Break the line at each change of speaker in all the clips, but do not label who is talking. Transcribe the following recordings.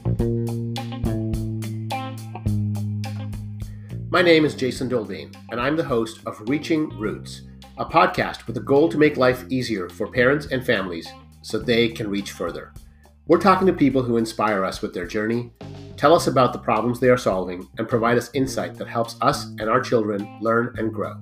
My name is Jason Dolbane, and I'm the host of Reaching Roots, a podcast with a goal to make life easier for parents and families so they can reach further. We're talking to people who inspire us with their journey, tell us about the problems they are solving, and provide us insight that helps us and our children learn and grow.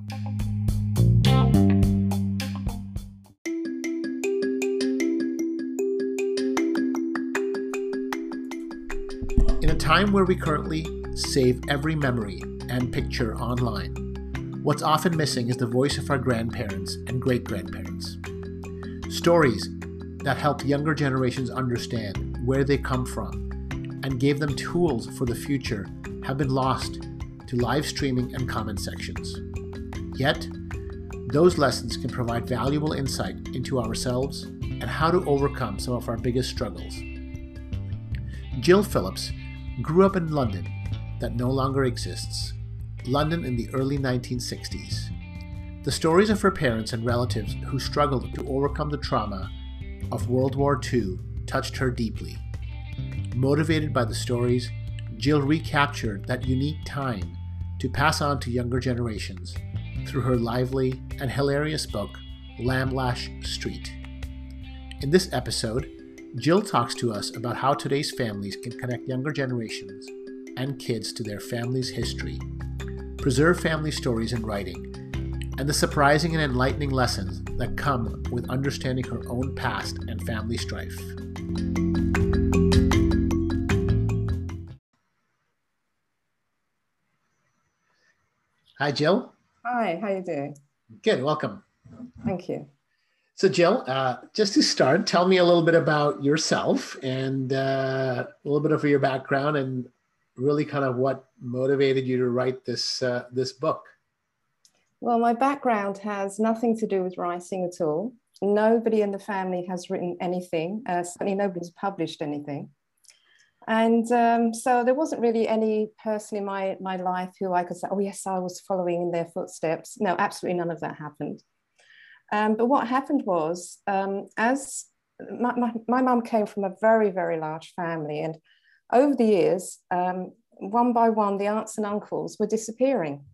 In a time where we currently save every memory and picture online, what's often missing is the voice of our grandparents and great-grandparents. Stories that help younger generations understand where they come from and gave them tools for the future have been lost to live streaming and comment sections. Yet, those lessons can provide valuable insight into ourselves and how to overcome some of our biggest struggles. Jill Phillips grew up in London that no longer exists, London in the early 1960s. The stories of her parents and relatives who struggled to overcome the trauma of World War II touched her deeply. Motivated by the stories, Jill recaptured that unique time to pass on to younger generations through her lively and hilarious book, Lamlash Street. In this episode, Jill talks to us about how today's families can connect younger generations and kids to their family's history, preserve family stories in writing, and the surprising and enlightening lessons that come with understanding her own past and family strife. Hi, Jill.
Hi, how you doing?
Good, welcome.
Thank you.
So Jill, just to start, tell me a little bit about yourself and a little bit of your background and really kind of what motivated you to write this book.
Well, my background has nothing to do with writing at all. Nobody in the family has written anything. Certainly nobody's published anything. And so there wasn't really any person in my life who I could say, oh yes, I was following in their footsteps. No, absolutely none of that happened. But what happened was, as my mum came from a very, very large family, and over the years, one by one, the aunts and uncles were disappearing.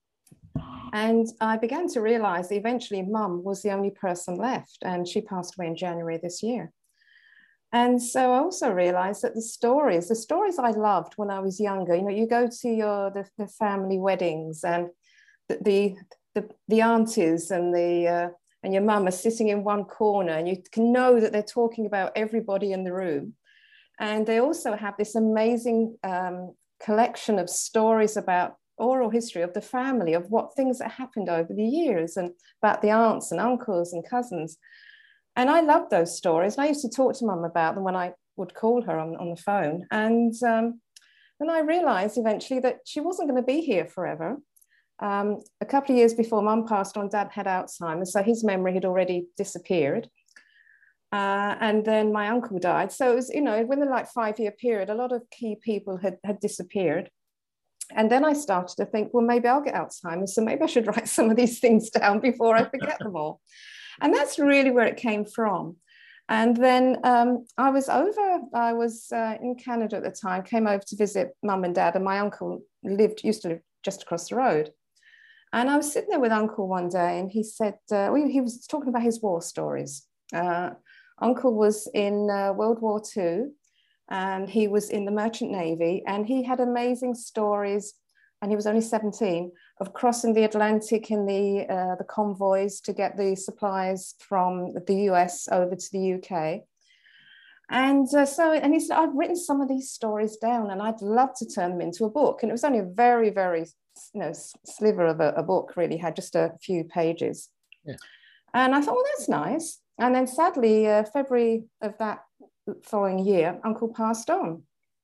And I began to realize that eventually mum was the only person left, and she passed away in January this year. And so I also realized that the stories I loved when I was younger, you go to the family weddings, and the aunties and your mum are sitting in one corner, and you can know that they're talking about everybody in the room. And they also have this amazing collection of stories about oral history of the family, of what things that happened over the years, and about the aunts and uncles and cousins. And I loved those stories. And I used to talk to mum about them when I would call her on the phone. And then I realized eventually that she wasn't going to be here forever. A couple of years before mum passed on, dad had Alzheimer's, so his memory had already disappeared. And then my uncle died. So it was, within like 5-year period, a lot of key people had disappeared. And then I started to think, well, maybe I'll get Alzheimer's, so maybe I should write some of these things down before I forget them all. And that's really where it came from. And then I was in Canada at the time, came over to visit mum and dad, and my uncle used to live just across the road. And I was sitting there with uncle one day, and he said, he was talking about his war stories. Uncle was in World War II, and he was in the Merchant Navy, and he had amazing stories, and he was only 17, of crossing the Atlantic in the convoys to get the supplies from the US over to the UK. And and he said, I've written some of these stories down, and I'd love to turn them into a book. And it was only a very, very sliver of a book, really, had just a few pages. Yeah. And I thought, well, that's nice. And then sadly, February of that following year, Uncle passed on.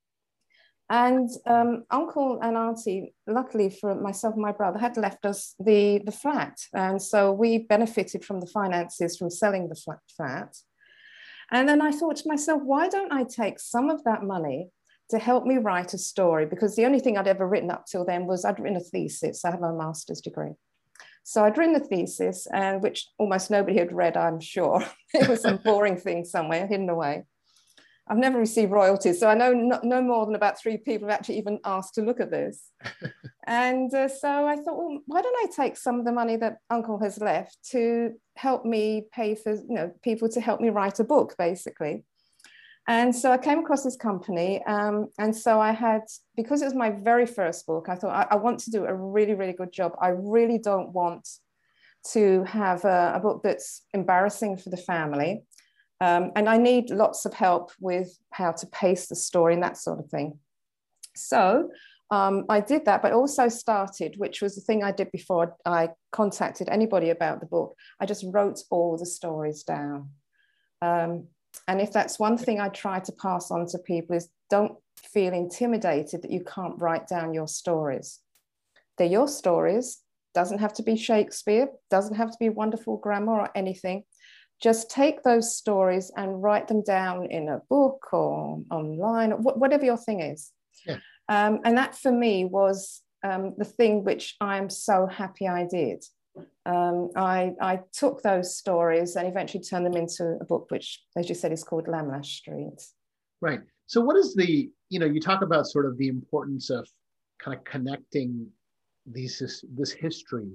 And Uncle and Auntie, luckily for myself and my brother, had left us the flat. And so we benefited from the finances from selling the flat. And then I thought to myself, why don't I take some of that money to help me write a story? Because the only thing I'd ever written up till then was I'd written a thesis. I have a master's degree. So I'd written the thesis, and which almost nobody had read, I'm sure. It was some boring thing somewhere hidden away. I've never received royalties, so I know no more than about 3 people have actually even asked to look at this. And so I thought, well, why don't I take some of the money that Uncle has left to help me pay for, people to help me write a book, basically. And so I came across this company, and so I had, because it was my very first book, I thought I want to do a really, really good job. I really don't want to have a book that's embarrassing for the family. And I need lots of help with how to pace the story and that sort of thing. So I did that, but also started, which was the thing I did before I contacted anybody about the book. I just wrote all the stories down. And if that's one thing I try to pass on to people, is don't feel intimidated that you can't write down your stories. They're your stories. Doesn't have to be Shakespeare, doesn't have to be wonderful grammar or anything. Just take those stories and write them down in a book or online, or whatever your thing is.
Yeah.
And that for me was the thing which I'm so happy I did. I took those stories and eventually turned them into a book, which, as you said, is called Lamlash Street.
Right. So what is the, you talk about sort of the importance of kind of connecting this history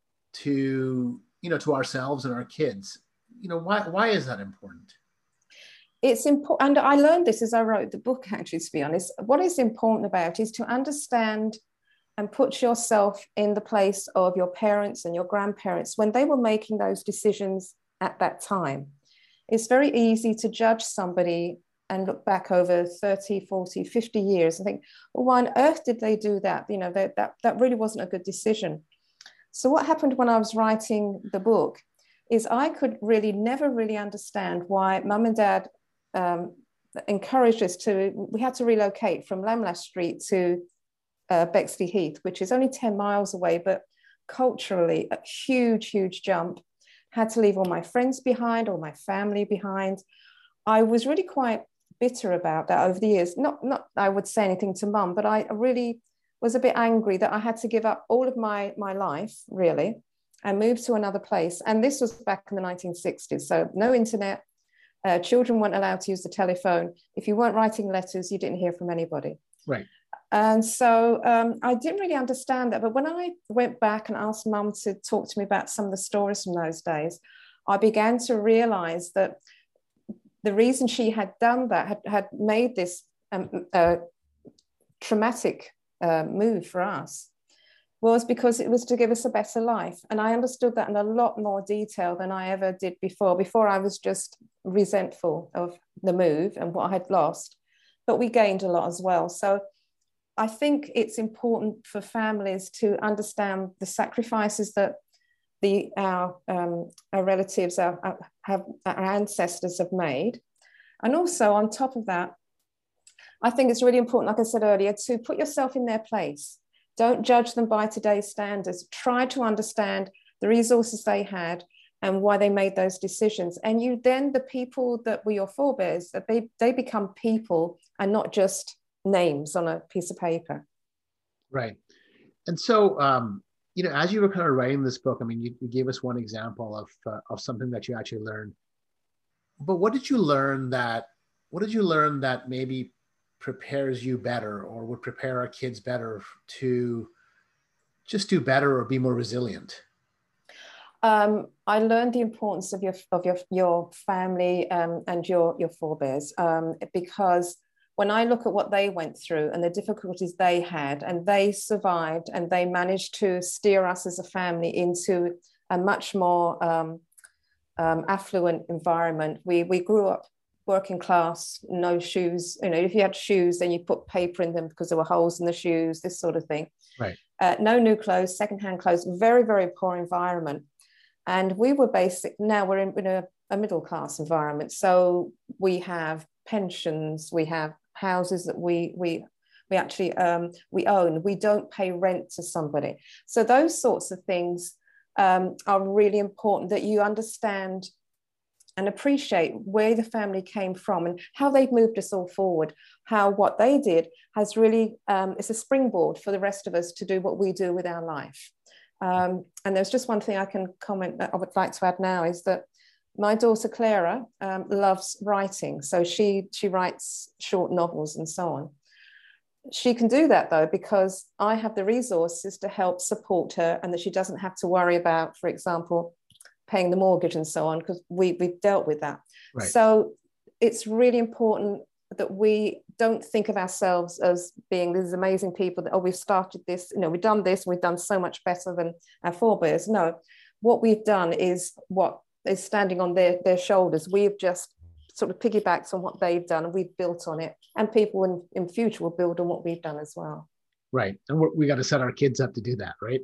to, to ourselves and our kids. Why is that important?
It's important, and I learned this as I wrote the book, actually, to be honest. What is important about it is to understand and put yourself in the place of your parents and your grandparents when they were making those decisions at that time. It's very easy to judge somebody and look back over 30, 40, 50 years and think, well, why on earth did they do that? That really wasn't a good decision. So what happened when I was writing the book is I could never really understand why Mum and Dad encouraged us we had to relocate from Lamlash Street to Bexley Heath, which is only 10 miles away, but culturally a huge, huge jump. Had to leave all my friends behind, all my family behind. I was really quite bitter about that over the years. Not I would say anything to Mum, but I really was a bit angry that I had to give up all of my life, really, and move to another place. And this was back in the 1960s, so no internet. Children weren't allowed to use the telephone. If you weren't writing letters, you didn't hear from anybody.
Right.
And so I didn't really understand that. But when I went back and asked Mum to talk to me about some of the stories from those days, I began to realize that the reason she had done that, had made this traumatic move for us, was because it was to give us a better life. And I understood that in a lot more detail than I ever did before. Before, I was just resentful of the move and what I had lost, but we gained a lot as well. So I think it's important for families to understand the sacrifices that our relatives, our ancestors have made. And also on top of that, I think it's really important, like I said earlier, to put yourself in their place. Don't judge them by today's standards. Try to understand the resources they had and why they made those decisions. And the people that were your forebears, that they become people and not just names on a piece of paper.
Right. And so, as you were kind of writing this book, I mean, you gave us one example of something that you actually learned. But what did you learn that maybe prepares you better, or would prepare our kids better to just do better or be more resilient?
I learned the importance of your family and your forebears, because when I look at what they went through and the difficulties they had, and they survived, and they managed to steer us as a family into a much more affluent environment. We grew up working class, no shoes. If you had shoes, then you put paper in them because there were holes in the shoes, this sort of thing.
Right.
No new clothes, secondhand clothes, very, very poor environment. And we were now we're in a middle class environment. So we have pensions, we have houses that we actually we own. We don't pay rent to somebody. So those sorts of things are really important, that you understand and appreciate where the family came from and how they've moved us all forward, how what they did has really, it's a springboard for the rest of us to do what we do with our life. And there's just one thing I can comment that I would like to add now, is that my daughter Clara loves writing, so she writes short novels and so on. She can do that though because I have the resources to help support her, and that she doesn't have to worry about, for example, paying the mortgage and so on, because we've dealt with that.
Right.
So it's really important that we don't think of ourselves as being these amazing people that, oh, we've started this, we've done this, we've done so much better than our forebears. No, what we've done is what is standing on their shoulders. We've just sort of piggybacked on what they've done, and we've built on it. And people in future will build on what we've done as well.
Right. And we got to set our kids up to do that, right?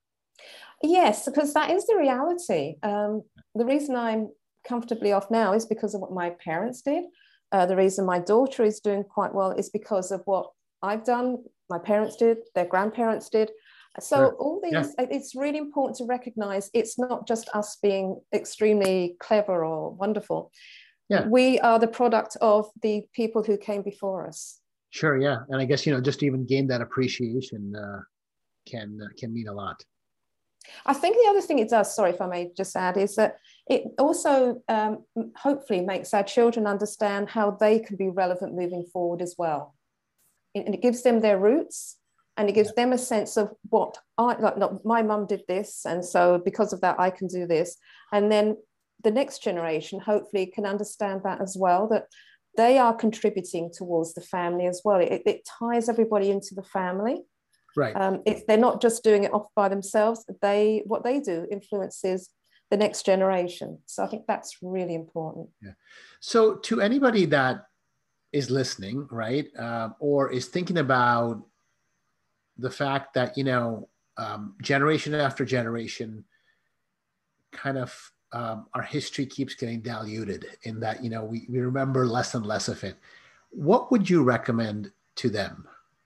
Yes, because that is the reality. The reason I'm comfortably off now is because of what my parents did. The reason my daughter is doing quite well is because of what I've done, my parents did, their grandparents did. So sure. All these, it's really important to recognize it's not just us being extremely clever or wonderful. Yeah. We are the product of the people who came before us.
Sure, yeah. And I guess, just to even gain that appreciation can mean a lot.
I think the other thing it does, sorry if I may just add, is that it also hopefully makes our children understand how they can be relevant moving forward as well. And it gives them their roots, and it gives them a sense of what my mum did this, and so because of that I can do this. And then the next generation hopefully can understand that as well, that they are contributing towards the family as well. It ties everybody into the family.
Right.
They're not just doing it off by themselves. What they do influences the next generation. So I think that's really important.
Yeah. So to anybody that is listening, right, or is thinking about the fact that, generation after generation, kind of our history keeps getting diluted in that, we remember less and less of it. What would you recommend to them?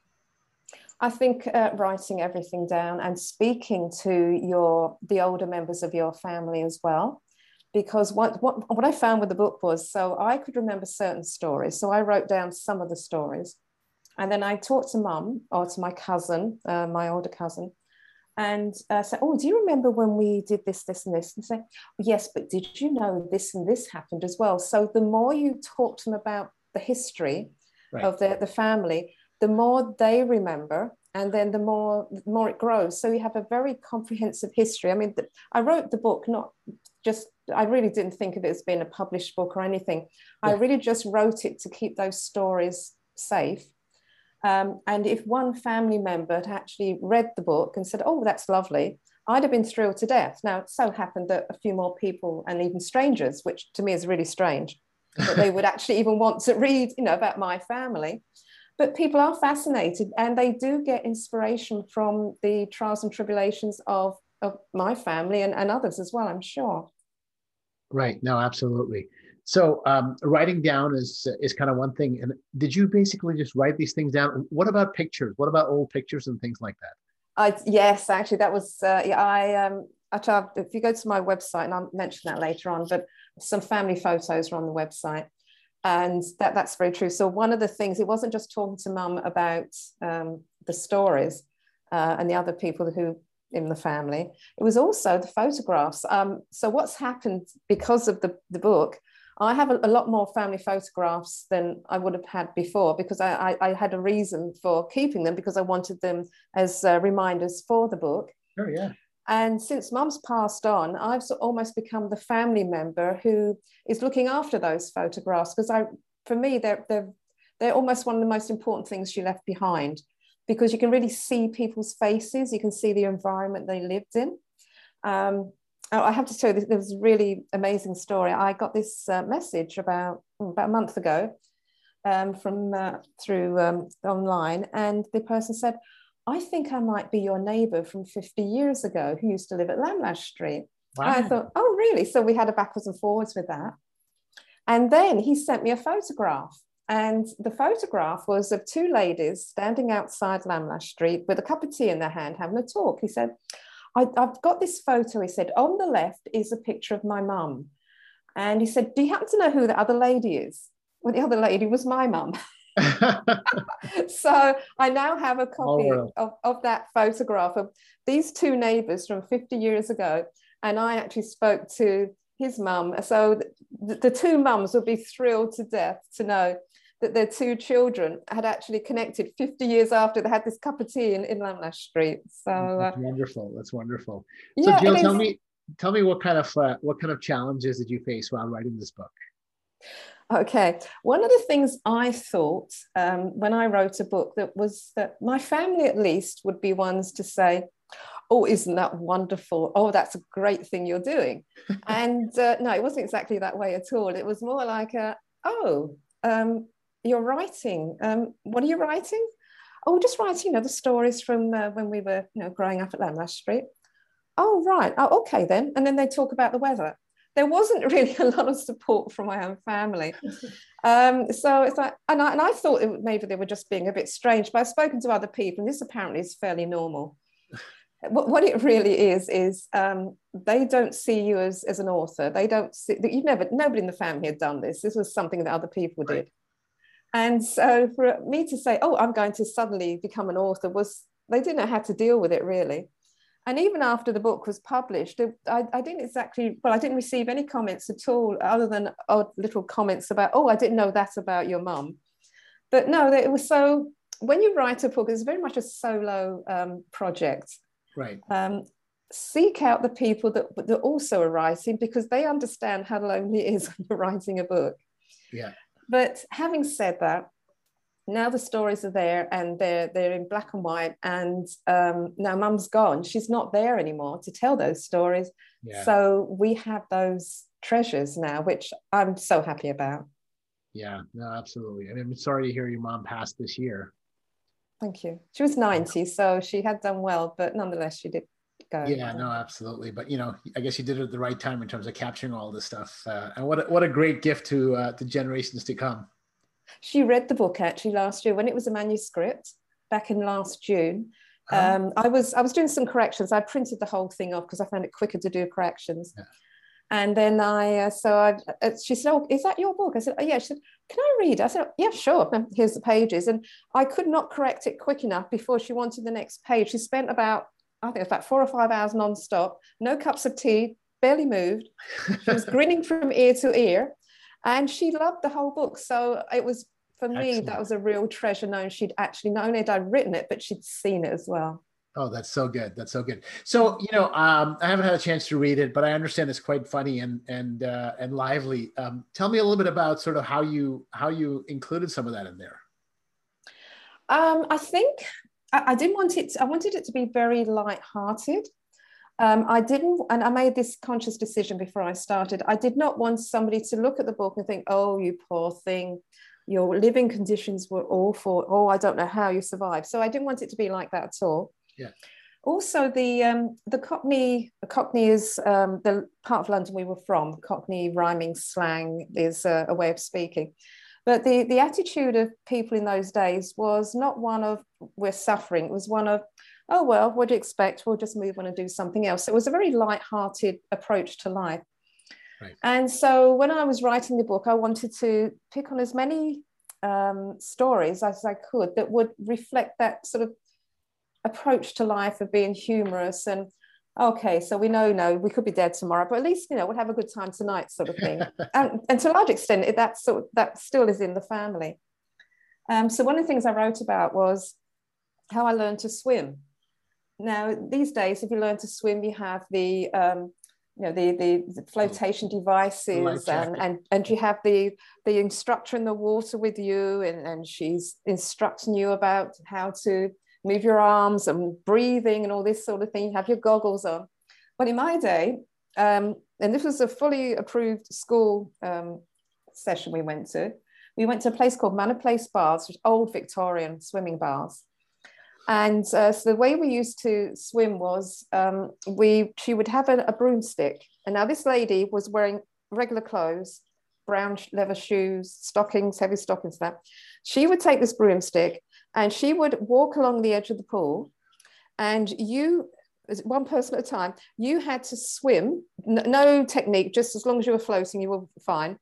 I think writing everything down and speaking to the older members of your family as well, because what I found with the book was, so I could remember certain stories, so I wrote down some of the stories, and then I talked to mum or to my cousin, my older cousin, and said, oh, do you remember when we did this, this, and this? And say, yes, but did you know this and this happened as well? So the more you talk to them about the history of the family, the more they remember, and then the more it grows. So you have a very comprehensive history. I mean, I wrote the book I really didn't think of it as being a published book or anything. Yeah. I really just wrote it to keep those stories safe. And if one family member had actually read the book and said, oh, that's lovely, I'd have been thrilled to death. Now, it so happened that a few more people, and even strangers, which to me is really strange, that they would actually even want to read, about my family. But people are fascinated, and they do get inspiration from the trials and tribulations of my family and others as well, I'm sure.
Right. No, absolutely. So writing down is kind of one thing. And did you basically just write these things down? What about pictures? What about old pictures and things like that?
Yes, actually, that was, if you go to my website, and I'll mention that later on, but some family photos are on the website. And that's very true. So one of the things, it wasn't just talking to mum about the stories and the other people who in the family, it was also the photographs. So what's happened because of the book, I have a lot more family photographs than I would have had before, because I had a reason for keeping them, because I wanted them as reminders for the book.
Oh, yeah.
And since mum's passed on, I've almost become the family member who is looking after those photographs, because for me, they're almost one of the most important things she left behind, because you can really see people's faces, you can see the environment they lived in. I have to tell you, there was a really amazing story. I got this message about a month ago through online, and the person said, I think I might be your neighbour from 50 years ago who used to live at Lamlash Street. Wow. I thought, oh, really? So we had a backwards and forwards with that. And then he sent me a photograph. And the photograph was of two ladies standing outside Lamlash Street with a cup of tea in their hand, having a talk. He said, I've got this photo. He said, on the left is a picture of my mum. And he said, do you happen to know who the other lady is? Well, the other lady was my mum. So I now have a copy of that photograph of these two neighbours from 50 years ago. And I actually spoke to his mum. So the two mums would be thrilled to death to know that their two children had actually connected 50 years after they had this cup of tea in Lamlash Street. So
that's wonderful. That's wonderful. So
yeah,
Jill, tell me what kind of challenges did you face while writing this book?
Okay, one of the things I thought when I wrote a book that my family at least would be ones to say, oh, isn't that wonderful? Oh, that's a great thing you're doing. And no, it wasn't exactly that way at all. It was more like, you're writing. What are you writing? Oh, just writing, the stories from when we were, growing up at Lamlash Street. Oh, right. Oh, okay then. And then they talk about the weather. There wasn't really a lot of support from my own family. So it's like, and I thought maybe they were just being a bit strange, but I've spoken to other people, and this apparently is fairly normal. What it really is they don't see you as an author. They don't see, nobody in the family had done this. This was something that other people did. Right. And so for me to say, oh, I'm going to suddenly become an author, they didn't know how to deal with it really. And even after the book was published, I didn't receive any comments at all, other than odd little comments about, oh, I didn't know that about your mum. But no, it was so, when you write a book, it's very much a solo project.
Right.
Seek out the people that also are writing, because they understand how lonely it is when you're writing a book.
Yeah.
But having said that, now the stories are there, and they're in black and white, and now Mum's gone. She's not there anymore to tell those stories. Yeah. So we have those treasures now, which I'm so happy about.
Yeah, no, absolutely. I mean, I'm sorry to hear your mom passed this year.
Thank you. She was 90, so she had done well, but nonetheless, she did go.
Yeah, no, absolutely. But, I guess you did it at the right time in terms of capturing all this stuff. And what a great gift to generations to come.
She read the book actually last year when it was a manuscript back in last June. I was doing some corrections. I printed the whole thing off because I found it quicker to do corrections. Yeah. And then she said, oh, is that your book? I said, oh, yeah. She said, can I read? I said, yeah, sure. Here's the pages. And I could not correct it quick enough before she wanted the next page. She spent about 4 or 5 hours nonstop, no cups of tea, barely moved. She was grinning from ear to ear, and she loved the whole book. So it was, for me, excellent. That was a real treasure, knowing she'd actually, not only had I written it, but she'd seen it as well.
Oh, that's so good. That's so good. So, I haven't had a chance to read it, but I understand it's quite funny and lively. Tell me a little bit about sort of how you included some of that in there.
I think I didn't want it. I wanted it to be very light-hearted. I didn't, and I made this conscious decision before I started. I did not want somebody to look at the book and think, "Oh, you poor thing, your living conditions were awful. Oh, I don't know how you survived." So I didn't want it to be like that at all.
Yeah.
Also, the Cockney is the part of London we were from. Cockney rhyming slang is a way of speaking. But the attitude of people in those days was not one of we're suffering. It was one of, oh, well, what do you expect? We'll just move on and do something else. So it was a very light-hearted approach to life. Right. And so when I was writing the book, I wanted to pick on as many stories as I could that would reflect that sort of approach to life of being humorous and, okay, so we know we could be dead tomorrow, but at least, we'll have a good time tonight, sort of thing. and to a large extent, that still is in the family. So one of the things I wrote about was how I learned to swim. Now, these days, if you learn to swim, you have the flotation devices, and you have the instructor in the water with you, and she's instructing you about how to move your arms and breathing and all this sort of thing. You have your goggles on. But in my day, and this was a fully approved school session we went to a place called Manor Place Baths, which old Victorian swimming baths. And so the way we used to swim was she would have a broomstick. And now this lady was wearing regular clothes, brown leather shoes, stockings, heavy stockings, that. She would take this broomstick and she would walk along the edge of the pool, and you, as one person at a time, you had to swim, no technique, just as long as you were floating, you were fine.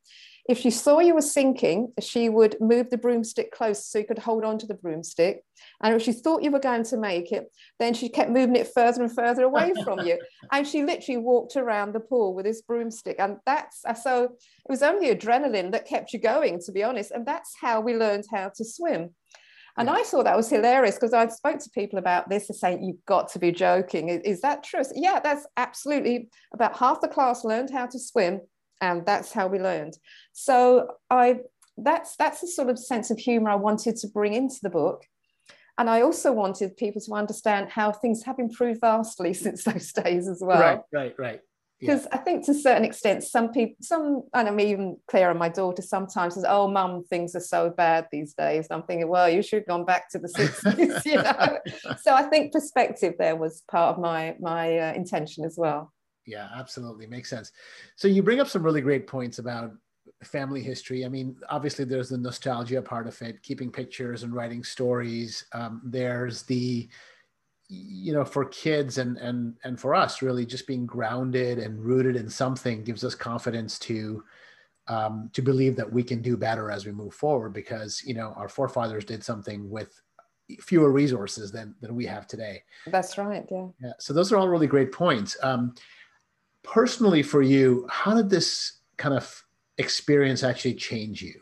If she saw you were sinking, she would move the broomstick close so you could hold on to the broomstick. And if she thought you were going to make it, then she kept moving it further and further away from you. And she literally walked around the pool with this broomstick. And that's so it was only adrenaline that kept you going, to be honest. And that's how we learned how to swim. And I thought that was hilarious because I spoke to people about this and saying, you've got to be joking. Is that true? So, yeah, that's absolutely. About half the class learned how to swim. And that's how we learned. So that's the sort of sense of humor I wanted to bring into the book. And I also wanted people to understand how things have improved vastly since those days as well.
Right.
Because I think to a certain extent, some people, and I'm even Clara, my daughter, sometimes says, oh, mum, things are so bad these days. And I'm thinking, well, you should have gone back to the 60s, you know. So I think perspective there was part of my intention as well.
Yeah, absolutely. Makes sense. So you bring up some really great points about family history. I mean, obviously there's the nostalgia part of it, keeping pictures and writing stories. There's the, for kids and for us, really just being grounded and rooted in something gives us confidence to believe that we can do better as we move forward because, our forefathers did something with fewer resources than we have today.
That's right. Yeah.
So those are all really great points. Personally for you, how did this kind of experience actually change you?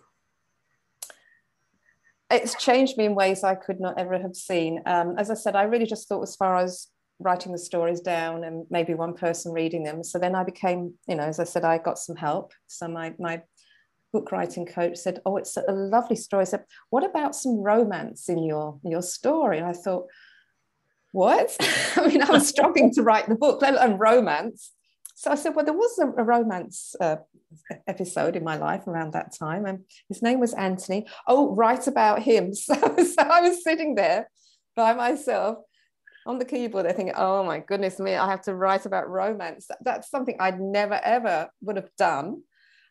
It's changed me in ways I could not ever have seen. As I said, I really just thought as far as writing the stories down and maybe one person reading them. So then I became, as I said, I got some help. So my book writing coach said, oh, it's a lovely story. I said, what about some romance in your story? And I thought, what? I mean, I was struggling to write the book, let alone romance. So I said, well, there was a romance episode in my life around that time, and his name was Anthony. Oh, write about him. So I was sitting there by myself on the keyboard. I think, oh my goodness me, I have to write about romance. That's something I'd never ever would have done.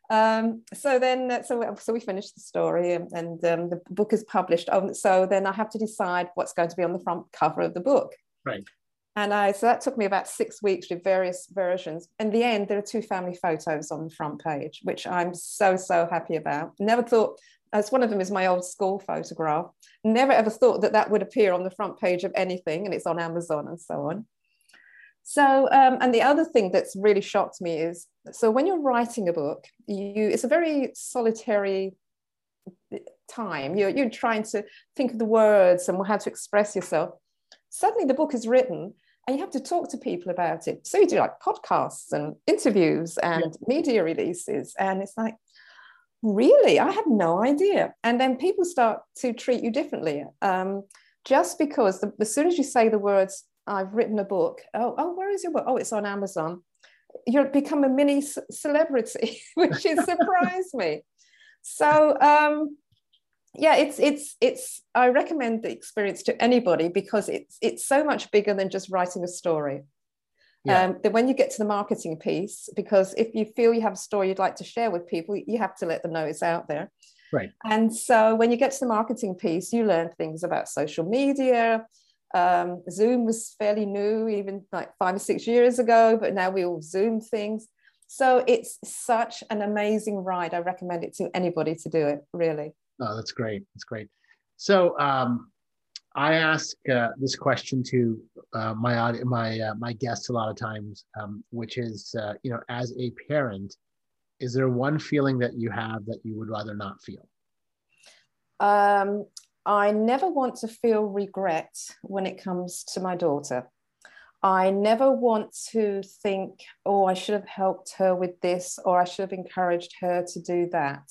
So we finished the story, and the book is published. So then I have to decide what's going to be on the front cover of the book.
Right.
And so that took me about 6 weeks with various versions. In the end, there are 2 family photos on the front page, which I'm so happy about. Never thought, as one of them is my old school photograph, never ever thought that would appear on the front page of anything, and it's on Amazon and so on. So, and the other thing that's really shocked me is, so when you're writing a book, it's a very solitary time. You're trying to think of the words and how to express yourself. Suddenly the book is written and you have to talk to people about it. So you do like podcasts and interviews and media releases. And it's like, really? I had no idea. And then people start to treat you differently. Just because as soon as you say the words, I've written a book. Oh, where is your book? Oh, it's on Amazon. You become a mini celebrity, which has surprised me. So, yeah, it's. I recommend the experience to anybody because it's so much bigger than just writing a story. Then when you get to the marketing piece, because if you feel you have a story you'd like to share with people, you have to let them know it's out there.
Right.
And so when you get to the marketing piece, you learn things about social media. Zoom was fairly new, even like 5 or 6 years ago, but now we all Zoom things. So it's such an amazing ride. I recommend it to anybody to do it, really.
Oh, that's great. That's great. So I ask this question to my guests a lot of times, which is, as a parent, is there one feeling that you have that you would rather not feel?
I never want to feel regret when it comes to my daughter. I never want to think, oh, I should have helped her with this, or I should have encouraged her to do that.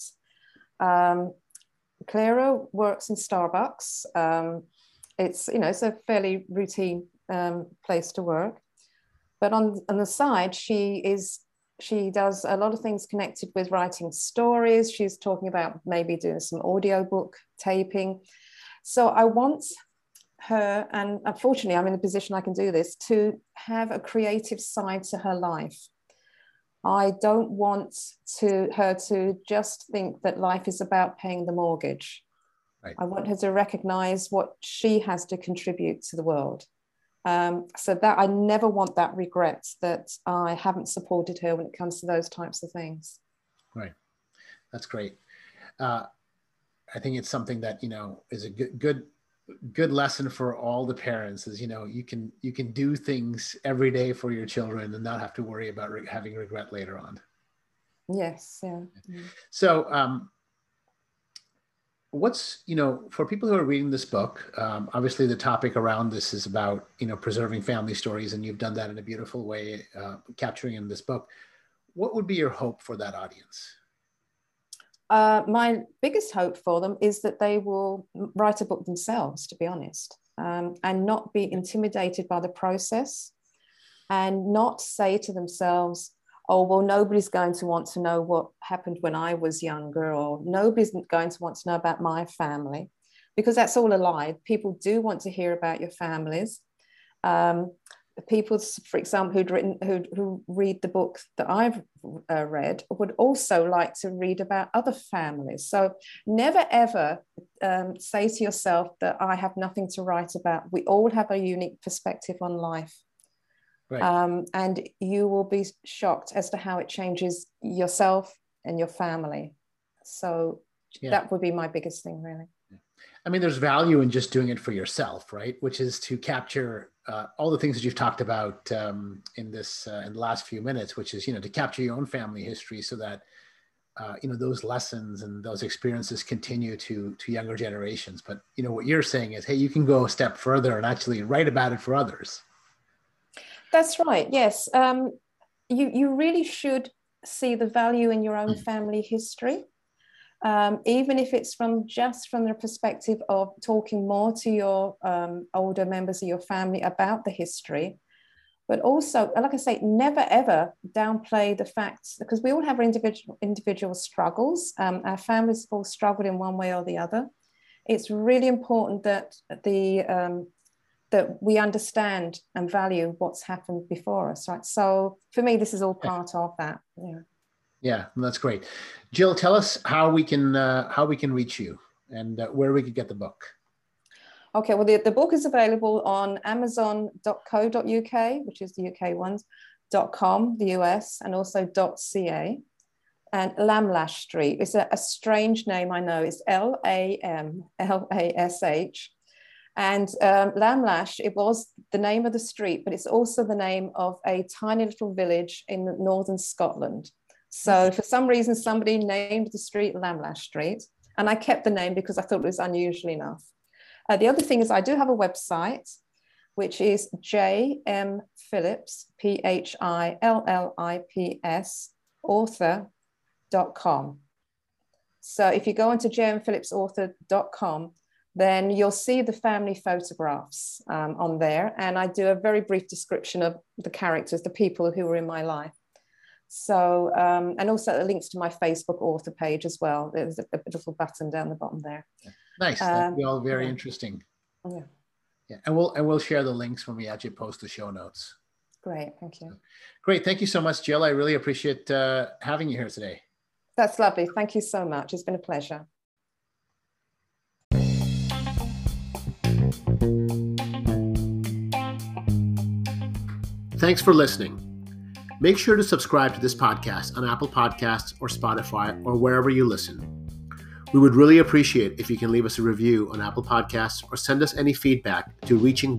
Clara works in Starbucks. It's a fairly routine place to work. But on the side, she does a lot of things connected with writing stories. She's talking about maybe doing some audiobook taping. So I want her, and unfortunately I'm in a position I can do this, to have a creative side to her life. I don't want her to just think that life is about paying the mortgage. Right. I want her to recognize what she has to contribute to the world. So that I never want that regret that I haven't supported her when it comes to those types of things.
Right. That's great. I think it's something that, is a good lesson for all the parents is, you can do things every day for your children and not have to worry about having regret later on.
Yes. Yeah.
So, what's, for people who are reading this book, obviously the topic around this is about, preserving family stories, and you've done that in a beautiful way, capturing in this book. What would be your hope for that audience?
My biggest hope for them is that they will write a book themselves, to be honest, and not be intimidated by the process, and not say to themselves, oh, well, nobody's going to want to know what happened when I was younger, or nobody's going to want to know about my family, because that's all a lie. People do want to hear about your families. People, for example, who read the book that I've read would also like to read about other families. So never ever say to yourself that I have nothing to write about. We all have a unique perspective on life. Right. And you will be shocked as to how it changes yourself and your family. So that would be my biggest thing, really.
I mean, there's value in just doing it for yourself, right? Which is to capture all the things that you've talked about in the last few minutes, which is, to capture your own family history so that, those lessons and those experiences continue to younger generations. But, what you're saying is, hey, you can go a step further and actually write about it for others.
That's right. Yes. You really should see the value in your own family history. Even if it's from the perspective of talking more to your older members of your family about the history, but also, like I say, never ever downplay the facts, because we all have our individual struggles. Our families have all struggled in one way or the other. It's really important that that we understand and value what's happened before us. Right. So for me, this is all part of that. Yeah.
Yeah, that's great. Jill, tell us how we can reach you and where we could get the book.
Okay, well, the book is available on amazon.co.uk, which is the UK ones, .com, the US, and also .ca, and Lamlash Street. It's a strange name, I know. It's Lamlash. And Lamlash, it was the name of the street, but it's also the name of a tiny little village in northern Scotland. So for some reason, somebody named the street Lamlash Street, and I kept the name because I thought it was unusual enough. The other thing is I do have a website, which is J.M. Phillips, Phillips, author.com. So if you go onto jmphillipsauthor.com, then you'll see the family photographs on there. And I do a very brief description of the characters, the people who were in my life. So, and also the links to my Facebook author page as well. There's a little button down the bottom there.
Nice. That'll be all very interesting.
Yeah.
Yeah. And we'll share the links when we actually post the show notes.
Great. Thank you.
Great. Thank you so much, Jill. I really appreciate having you here today.
That's lovely. Thank you so much. It's been a pleasure.
Thanks for listening. Make sure to subscribe to this podcast on Apple Podcasts or Spotify or wherever you listen. We would really appreciate if you can leave us a review on Apple Podcasts or send us any feedback to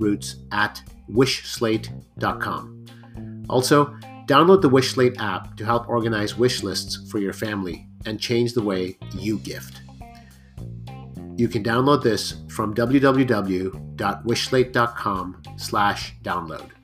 reachingroots@wishslate.com. Also, download the WishSlate app to help organize wish lists for your family and change the way you gift. You can download this from www.wishslate.com/download.